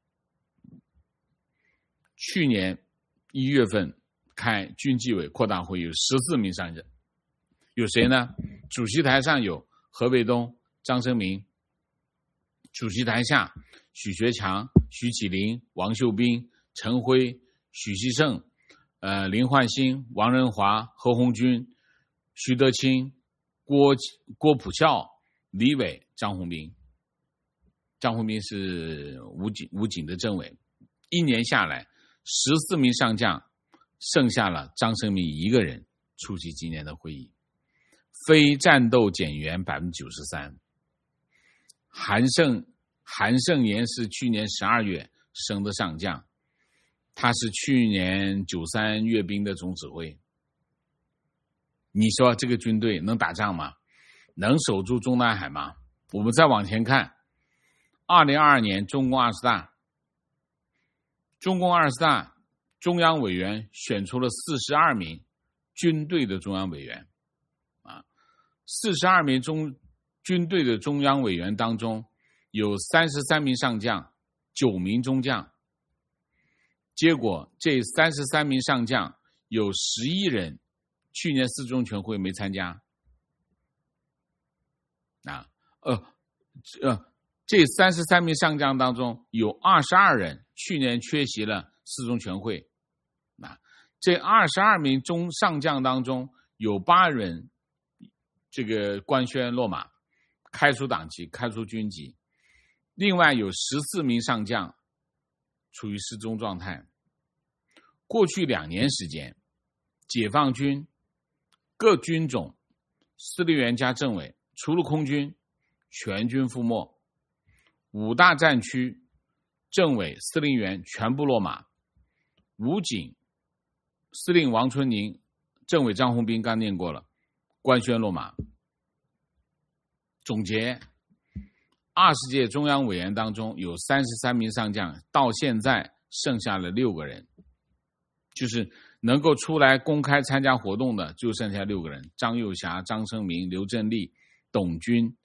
去年一月份开军纪委扩大会议，有十四名上将，有谁呢？主席台上有何卫东、张生明，主席台下许学强、徐启林、王秀斌、陈辉、许锡胜、呃林焕星、王仁华、何鸿钧、徐德清、郭郭普孝、李伟、张宏斌。张宏斌是武警武警的政委。一年下来，十四名上将，剩下了张生明一个人出席今年的会议。非战斗减员 百分之九十三。 韩胜韩胜炎是去年十二月升的上将，他是去年九三阅兵的总指挥。你说这个军队能打仗吗？能守住中南海吗？我们再往前看，二零二二年中共二十大，中共二十大中央委员选出了四十二名军队的中央委员啊，四十二名中军队的中央委员当中，有三十三名上将，九名中将。结果这三十三名上将有十一人去年四中全会没参加啊，呃呃，这三十三名上将当中有二十二人去年缺席了四中全会啊，这二十二名中上将当中有八人这个官宣落马，开除党籍，开除军籍。另外有十四名上将处于失踪状态。过去两年时间，解放军各军种司令员加政委，除了空军，全军覆没。五大战区政委司令员全部落马。武警司令王春宁，政委张宏斌刚念过了，官宣落马。总结，二十届中央委员当中有三十三名上将，到现在剩下了六个人，就是能够出来公开参加活动的就剩下六个人：张又侠、张生明、刘振立、董军、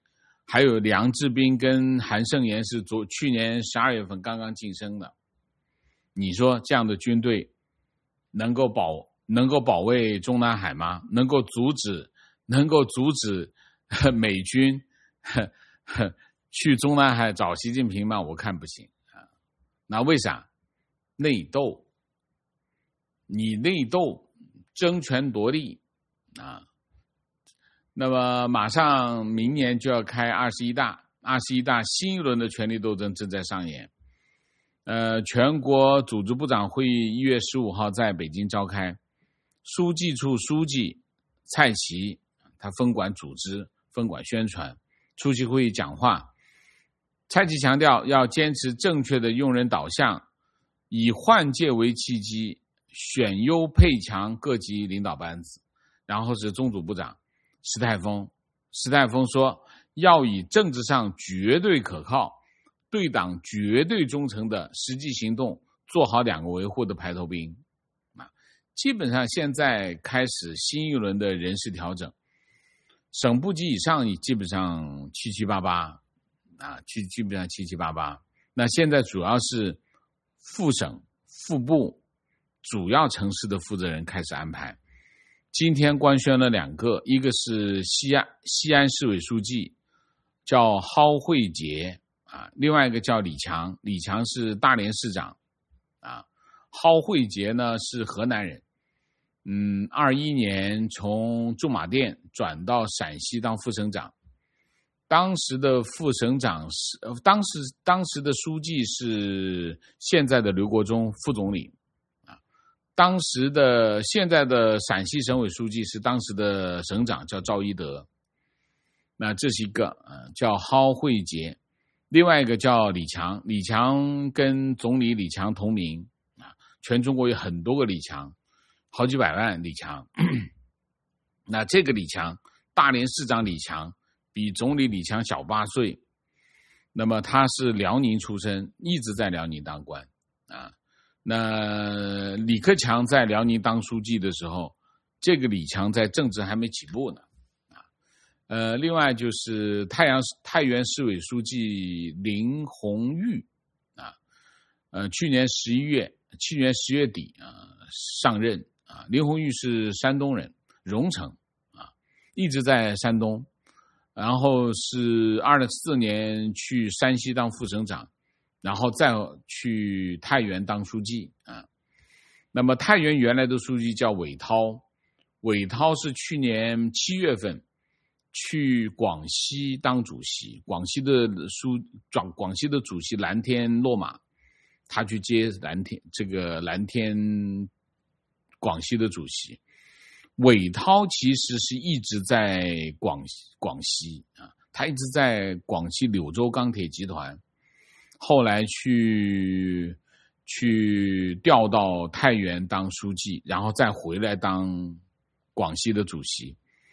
还有梁志斌跟韩胜言是昨去年十二月份刚刚晋升的。你说这样的军队能够保能够保卫中南海吗？能够阻止能够阻止美军呵呵去中南海找习近平吗？我看不行啊。那为啥？内斗，你内斗争权夺利啊。那么马上明年就要开二十一大，二十一大新一轮的权力斗争正在上演。呃，全国组织部长会议一月十五号在北京召开，书记处书记蔡奇他分管组织、分管宣传，出席会议讲话。蔡奇强调要坚持正确的用人导向，以换届为契机，选优配强各级领导班子。然后是中组部长石泰峰，石泰峰说要以政治上绝对可靠、对党绝对忠诚的实际行动做好两个维护的排头兵。啊，基本上现在开始新一轮的人事调整，省部级以上基本上七七八八啊，基基本上七七八八。那现在主要是副省、副部、主要城市的负责人开始安排。今天官宣了两个，一个是西安西安市委书记，叫蒿慧杰啊，另外一个叫李强，李强是大连市长啊，蒿慧杰呢是河南人，嗯，二一年从驻马店转到陕西当副省长，当时的副省长是当时当时的书记是现在的刘国中副总理。当时的现在的陕西省委书记是当时的省长，叫赵一德。那这是一个呃叫蒿慧杰，另外一个叫李强。李强跟总理李强同名啊，全中国有很多个李强，好几百万李强。那这个李强，大连市长李强比总理李强小八岁。那么他是辽宁出身，一直在辽宁当官啊。那李克强在辽宁当书记的时候，这个李强在政治还没起步呢，啊，呃，另外就是太阳太原市委书记林红玉，啊，呃，去年十一月，去年十月底啊上任啊，林红玉是山东人，荣成啊，一直在山东，然后是二四年去山西当副省长。然后再去太原当书记啊，那么太原原来的书记叫韦涛，韦涛是去年七月份去广西当主席，广西的书广广西的主席蓝天落马，他去接蓝天这个蓝天广西的主席。韦涛其实是一直在广广西啊，他一直在广西柳州钢铁集团。后来去去调到太原当书记，然后再回来当广西的主席。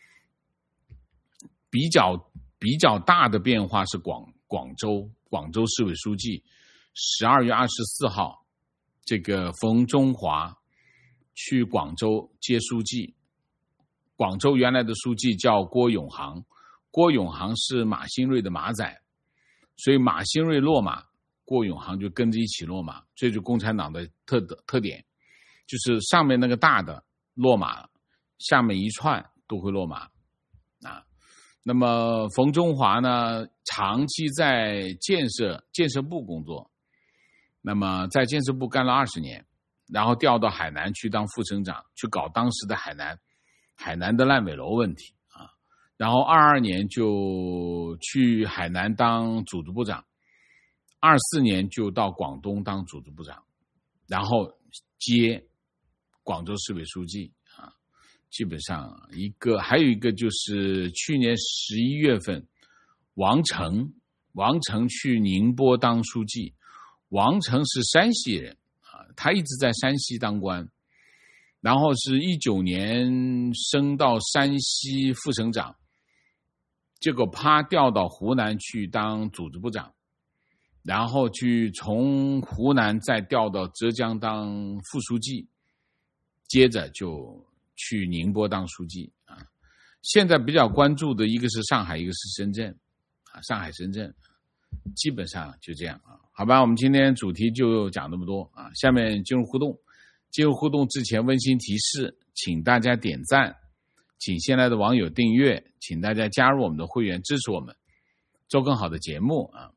比较比较大的变化是广广州广州市委书记，十二月二十四号，这个冯中华去广州接书记。广州原来的书记叫郭永航，郭永航是马兴瑞的马仔，所以马兴瑞落马，郭永航就跟着一起落马，这就是共产党的特特点，就是上面那个大的落马，下面一串都会落马啊。那么冯中华呢，长期在建设建设部工作，那么在建设部干了二十年，然后调到海南去当副省长，去搞当时的海南海南的烂尾楼问题啊。然后二二年就去海南当组织部长。二四年就到广东当组织部长，然后接广州市委书记啊，基本上一个，还有一个就是去年十一月份，王成，王成去宁波当书记，王成是山西人啊，他一直在山西当官，然后是一九年升到山西副省长，结果啪调到湖南去当组织部长。然后去从湖南再调到浙江当副书记，接着就去宁波当书记啊。现在比较关注的一个是上海，一个是深圳啊，上海、深圳，基本上就这样啊。好吧，我们今天主题就讲这么多啊。下面进入互动，进入互动之前温馨提示，请大家点赞，请新来的网友订阅，请大家加入我们的会员支持我们，做更好的节目啊。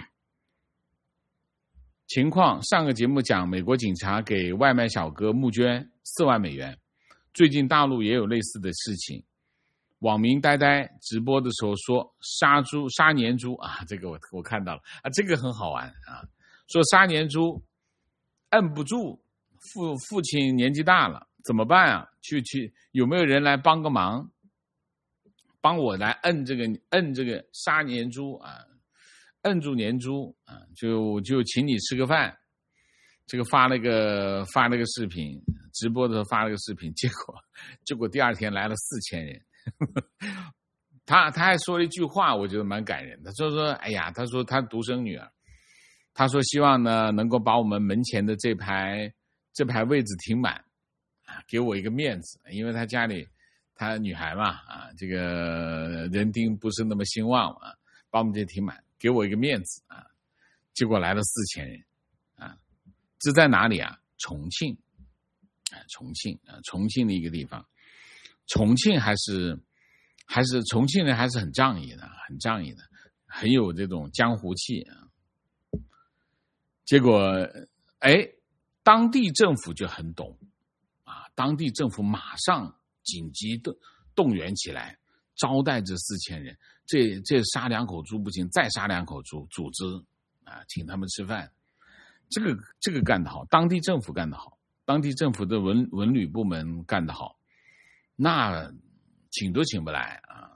情况，上个节目讲美国警察给外卖小哥募捐四万美元，最近大陆也有类似的事情。网民呆呆直播的时候说杀猪杀年猪啊，这个我我看到了啊，这个很好玩啊，说杀年猪摁不住，父父亲年纪大了怎么办啊？去去有没有人来帮个忙，帮我来摁这个摁这个杀年猪啊？摁住年猪啊，就就请你吃个饭。这个发了个发了个视频，直播的时候发了个视频，结果结果第二天来了四千人。他他还说了一句话，我觉得蛮感人的。他说说，哎呀，他说他独生女儿，他说希望呢能够把我们门前的这排这排位置停满啊，给我一个面子，因为他家里他女孩嘛啊，这个人丁不是那么兴旺啊，把我们这停满。给我一个面子啊！结果来了四千人啊！这在哪里啊？重庆啊，重庆啊，重庆的一个地方。重庆还是还是重庆人还是很仗义的，很仗义的，很有这种江湖气啊。结果，哎，当地政府就很懂啊，当地政府马上紧急的动员起来，招待这四千人。这这杀两口猪不行，再杀两口猪，组织啊，请他们吃饭。这个这个干得好，当地政府干得好，当地政府的文文旅部门干得好，那请都请不来啊。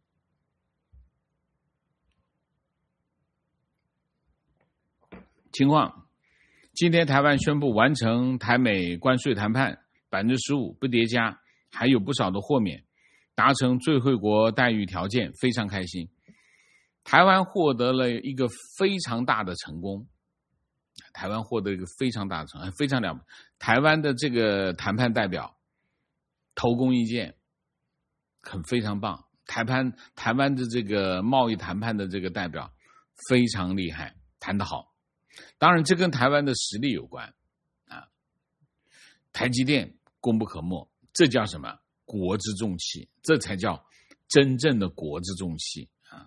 情况，今天台湾宣布完成台美关税谈判，百分之十五不叠加，还有不少的豁免。达成最惠国待遇条件，非常开心。台湾获得了一个非常大的成功，台湾获得一个非常大的成功，非常了不起。台湾的这个谈判代表投弓意见，很非常棒。台湾台湾的这个贸易谈判的这个代表非常厉害，谈得好。当然，这跟台湾的实力有关啊。台积电功不可没，这叫什么？国之重器，这才叫真正的国之重器啊！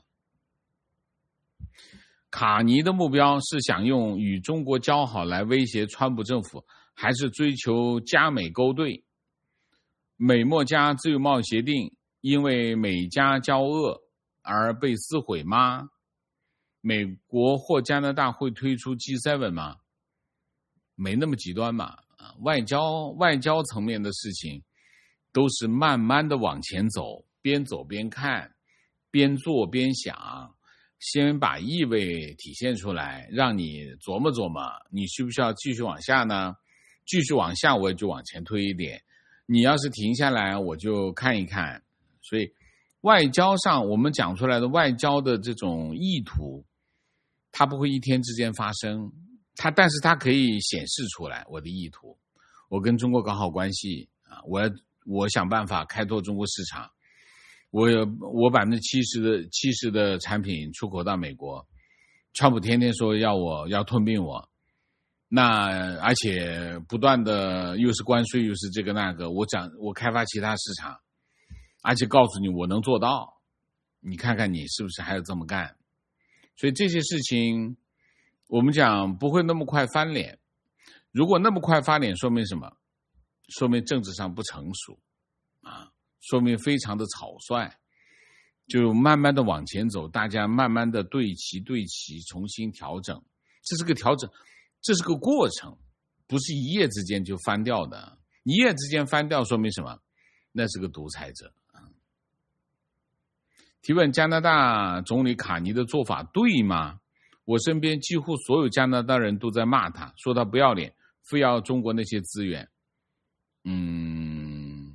卡尼的目标是想用与中国交好来威胁川普政府，还是追求加美勾兑？美墨加自由贸易协定因为美加交恶而被撕毁吗？美国或加拿大会推出 G 七 吗？没那么极端嘛！啊，外交外交层面的事情。都是慢慢的往前走，边走边看，边做边想，先把意味体现出来，让你琢磨琢磨，你需不需要继续往下呢？继续往下，我也就往前推一点。你要是停下来，我就看一看。所以，外交上我们讲出来的外交的这种意图，它不会一天之间发生，它但是它可以显示出来我的意图。我跟中国搞好关系啊，我要。我想办法开拓中国市场，我有我百分之七十的七十的产品出口到美国，川普天天说要我要吞并我，那而且不断的又是关税又是这个那个，我讲我开发其他市场，而且告诉你我能做到，你看看你是不是还要这么干？所以这些事情我们讲不会那么快翻脸，如果那么快翻脸，说明什么？说明政治上不成熟啊，说明非常的草率，就慢慢的往前走，大家慢慢的对齐对齐，重新调整，这是个调整，这是个过程，不是一夜之间就翻掉的。一夜之间翻掉说明什么？那是个独裁者。提问：加拿大总理卡尼的做法对吗？我身边几乎所有加拿大人都在骂他，说他不要脸，非要中国那些资源。嗯，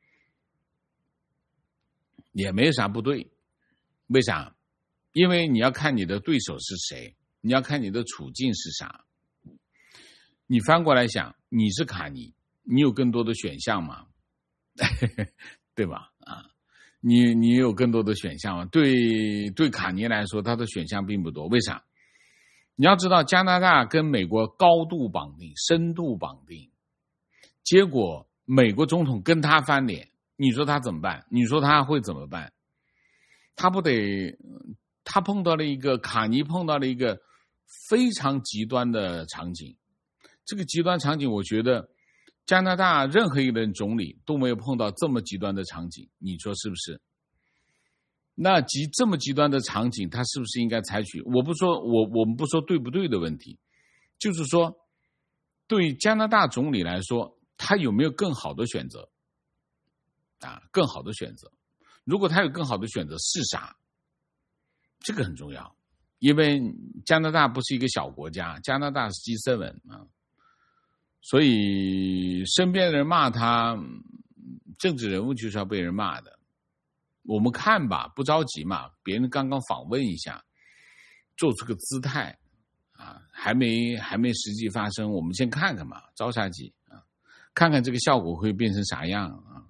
也没啥不对，为啥？因为你要看你的对手是谁，你要看你的处境是啥。你翻过来想，你是卡尼，你有更多的选项吗？对吧？啊， 你你有更多的选项吗？对对，卡尼来说，他的选项并不多。为啥？你要知道，加拿大跟美国高度绑定、深度绑定，结果美国总统跟他翻脸，你说他怎么办？你说他会怎么办？他不得，他碰到了一个卡尼碰到了一个非常极端的场景。这个极端场景，我觉得加拿大任何一任总理都没有碰到这么极端的场景，你说是不是？那极这么极端的场景，他是不是应该采取？我不说，我我们不说对不对的问题，就是说，对加拿大总理来说，他有没有更好的选择？啊，更好的选择。如果他有更好的选择是啥？这个很重要，因为加拿大不是一个小国家，加拿大是 G 七 啊，所以身边的人骂他，政治人物就是要被人骂的。我们看吧，不着急嘛，别人刚刚访问一下，做出个姿态啊，还没还没实际发生，我们先看看嘛，着啥急啊？看看这个效果会变成啥样啊？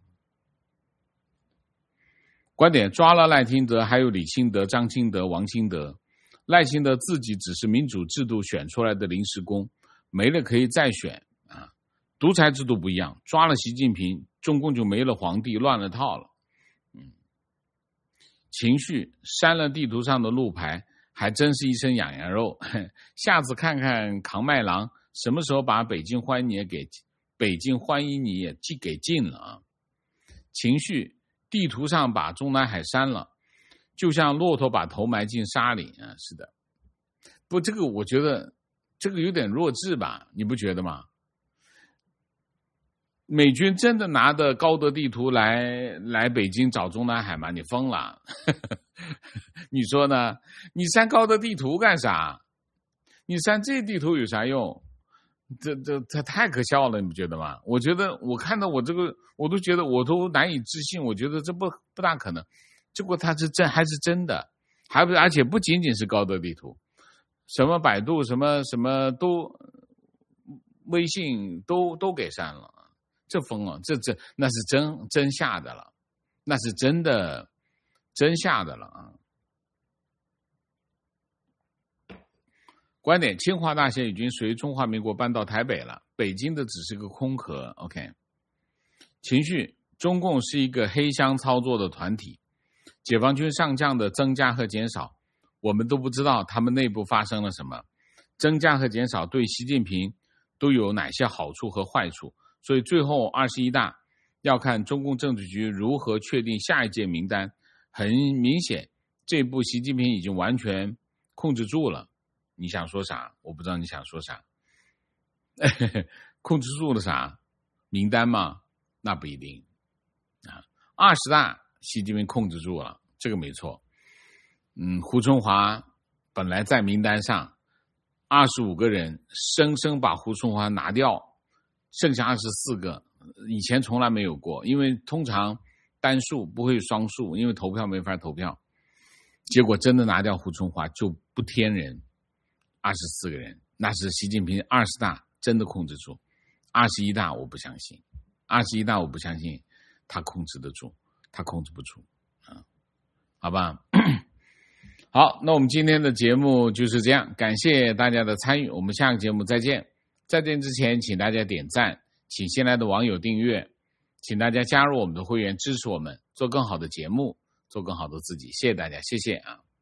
观点：抓了赖清德，还有李清德、张清德、王清德。赖清德自己只是民主制度选出来的临时工，没了可以再选啊。独裁制度不一样，抓了习近平，中共就没了皇帝，乱了套了。嗯，情绪删了地图上的路牌，还真是一身痒痒肉。下次看看扛麦郎什么时候把北京欢迎你也给北京欢迎你也寄给禁了啊。情绪地图上把中南海删了，就像骆驼把头埋进沙里啊。是的，不，这个我觉得这个有点弱智吧，你不觉得吗？美军真的拿着高德地图来来北京找中南海吗？你疯了？你说呢？你删高德地图干啥？你删这地图有啥用？这这这太可笑了，你不觉得吗？我觉得我看到我这个，我都觉得我都难以置信，我觉得这不不大可能。结果它是真还是真的，还不而且不仅仅是高德地图，什么百度什么什么都，微信都都给删了，这疯了，这这那是真真下的了，那是真的真下的了啊！观点：清华大学已经随中华民国搬到台北了，北京的只是个空壳。OK， 情绪：中共是一个黑箱操作的团体，解放军上将的增加和减少，我们都不知道他们内部发生了什么，增加和减少对习近平都有哪些好处和坏处，所以最后二十一大要看中共政治局如何确定下一届名单。很明显，这部习近平已经完全控制住了。你想说啥？我不知道你想说啥。控制住了啥？名单吗？那不一定啊。二十大习近平控制住了，这个没错。嗯，胡春华本来在名单上，二十五个人生生把胡春华拿掉，剩下二十四个，以前从来没有过，因为通常单数不会双数，因为投票没法投票。结果真的拿掉胡春华就不添人。二十四个人，那是习近平二十大真的控制住，二十一大我不相信，二十一大我不相信他控制得住，他控制不住啊，好吧？好，那我们今天的节目就是这样，感谢大家的参与，我们下个节目再见。在见之前，请大家点赞，请新来的网友订阅，请大家加入我们的会员，支持我们做更好的节目，做更好的自己，谢谢大家，谢谢啊。